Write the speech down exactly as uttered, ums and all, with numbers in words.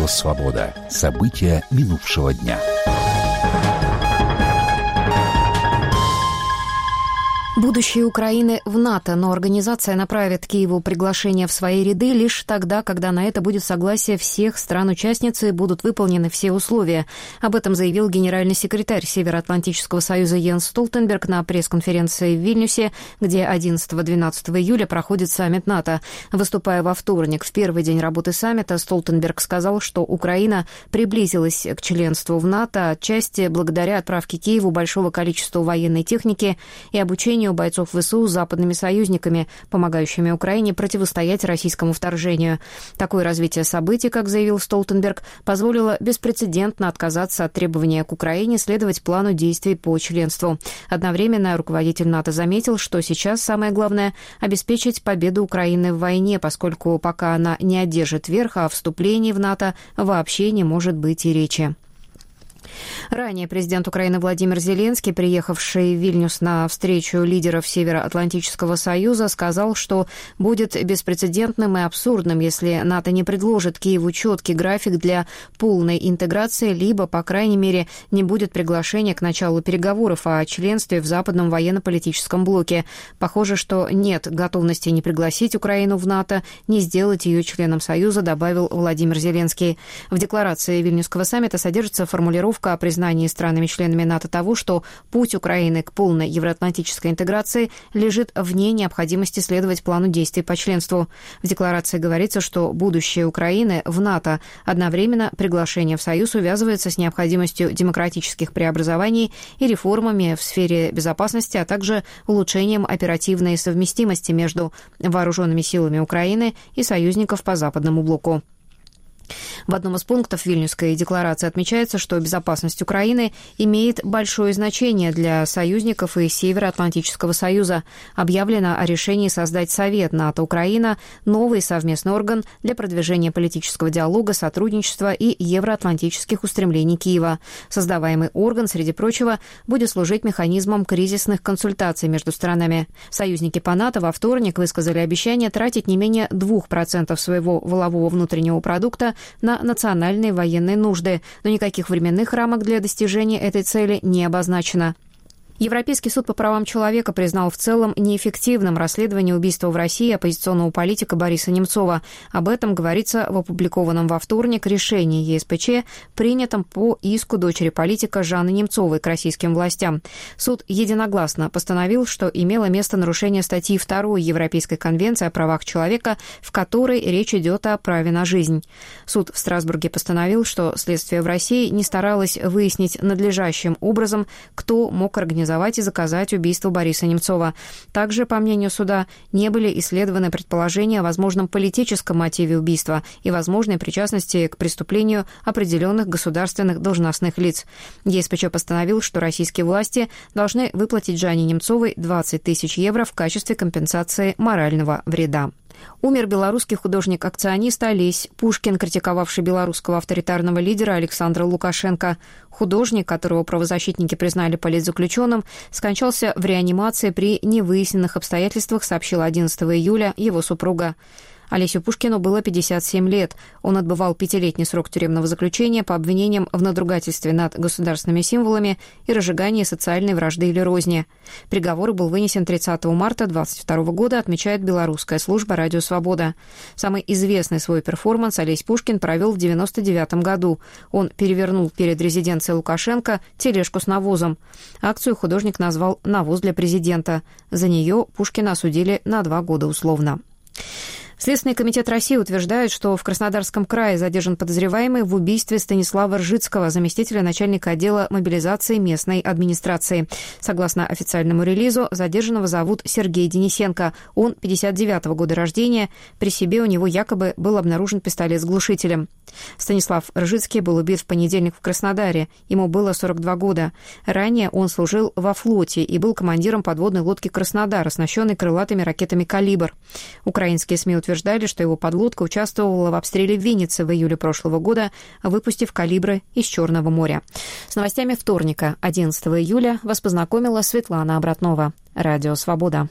Радио «Свобода». События минувшего дня. Будущее Украины в НАТО, но организация направит Киеву приглашение в свои ряды лишь тогда, когда на это будет согласие всех стран-участниц и будут выполнены все условия. Об этом заявил генеральный секретарь Североатлантического союза Йенс Столтенберг на пресс-конференции в Вильнюсе, где одиннадцатого-двенадцатого июля проходит саммит НАТО. Выступая во вторник, в первый день работы саммита, Столтенберг сказал, что Украина приблизилась к членству в НАТО отчасти благодаря отправке Киеву большого количества военной техники и обучению бойцов ВСУ с западными союзниками, помогающими Украине противостоять российскому вторжению. Такое развитие событий, как заявил Столтенберг, позволило беспрецедентно отказаться от требования к Украине следовать плану действий по членству. Одновременно руководитель НАТО заметил, что сейчас самое главное – обеспечить победу Украины в войне, поскольку пока она не одержит верх, о вступлении в НАТО вообще не может быть и речи. Ранее президент Украины Владимир Зеленский, приехавший в Вильнюс на встречу лидеров Североатлантического союза, сказал, что будет беспрецедентным и абсурдным, если НАТО не предложит Киеву четкий график для полной интеграции, либо, по крайней мере, не будет приглашения к началу переговоров о членстве в западном военно-политическом блоке. Похоже, что нет готовности не пригласить Украину в НАТО, не сделать ее членом Союза, добавил Владимир Зеленский. В декларации Вильнюсского саммита содержится формулировка о признании странами-членами НАТО того, что путь Украины к полной евроатлантической интеграции лежит вне необходимости следовать плану действий по членству. В декларации говорится, что будущее Украины в НАТО одновременно приглашение в Союз увязывается с необходимостью демократических преобразований и реформами в сфере безопасности, а также улучшением оперативной совместимости между вооруженными силами Украины и союзников по Западному блоку. В одном из пунктов Вильнюсской декларации отмечается, что безопасность Украины имеет большое значение для союзников и Североатлантического союза. Объявлено о решении создать Совет НАТО-Украина, новый совместный орган для продвижения политического диалога, сотрудничества и евроатлантических устремлений Киева. Создаваемый орган, среди прочего, будет служить механизмом кризисных консультаций между сторонами. Союзники по НАТО во вторник высказали обещание тратить не менее двух процентов своего валового внутреннего продукта на национальные военные нужды, но никаких временных рамок для достижения этой цели не обозначено. Европейский суд по правам человека признал в целом неэффективным расследование убийства в России оппозиционного политика Бориса Немцова. Об этом говорится в опубликованном во вторник решении ЕСПЧ, принятом по иску дочери политика Жанны Немцовой к российским властям. Суд единогласно постановил, что имело место нарушение статьи второй Европейской конвенции о правах человека, в которой речь идет о праве на жизнь. Суд в Страсбурге постановил, что следствие в России не старалось выяснить надлежащим образом, кто мог организовать и заказать убийство Бориса Немцова. Также, по мнению суда, не были исследованы предположения о возможном политическом мотиве убийства и возможной причастности к преступлению определенных государственных должностных лиц. ЕСПЧ постановил, что российские власти должны выплатить Жанне Немцовой двадцать тысяч евро в качестве компенсации морального вреда. Умер белорусский художник-акционист Олесь Пушкин, критиковавший белорусского авторитарного лидера Александра Лукашенко. Художник, которого правозащитники признали политзаключенным, скончался в реанимации при невыясненных обстоятельствах, сообщила одиннадцатого июля его супруга. Олесю Пушкину было пятьдесят семь лет. Он отбывал пятилетний срок тюремного заключения по обвинениям в надругательстве над государственными символами и разжигании социальной вражды или розни. Приговор был вынесен тридцатого марта две тысячи двадцать второго года, отмечает белорусская служба «Радио Свобода». Самый известный свой перформанс Олесь Пушкин провел в девяносто девятом году. Он перевернул перед резиденцией Лукашенко тележку с навозом. Акцию художник назвал «Навоз для президента». За нее Пушкина осудили на два года условно. Следственный комитет России утверждает, что в Краснодарском крае задержан подозреваемый в убийстве Станислава Ржицкого, заместителя начальника отдела мобилизации местной администрации. Согласно официальному релизу, задержанного зовут Сергей Денисенко. Он пятьдесят девятого года рождения. При себе у него якобы был обнаружен пистолет с глушителем. Станислав Ржицкий был убит в понедельник в Краснодаре. Ему было сорок два года. Ранее он служил во флоте и был командиром подводной лодки «Краснодар», оснащенной крылатыми ракетами «Калибр». Украинские СМИ утверждали, что его подлодка участвовала в обстреле Винницы в июле прошлого года, выпустив калибры из Черного моря. С новостями вторника, одиннадцатого июля, вас познакомила Светлана Обратнова. Радио «Свобода».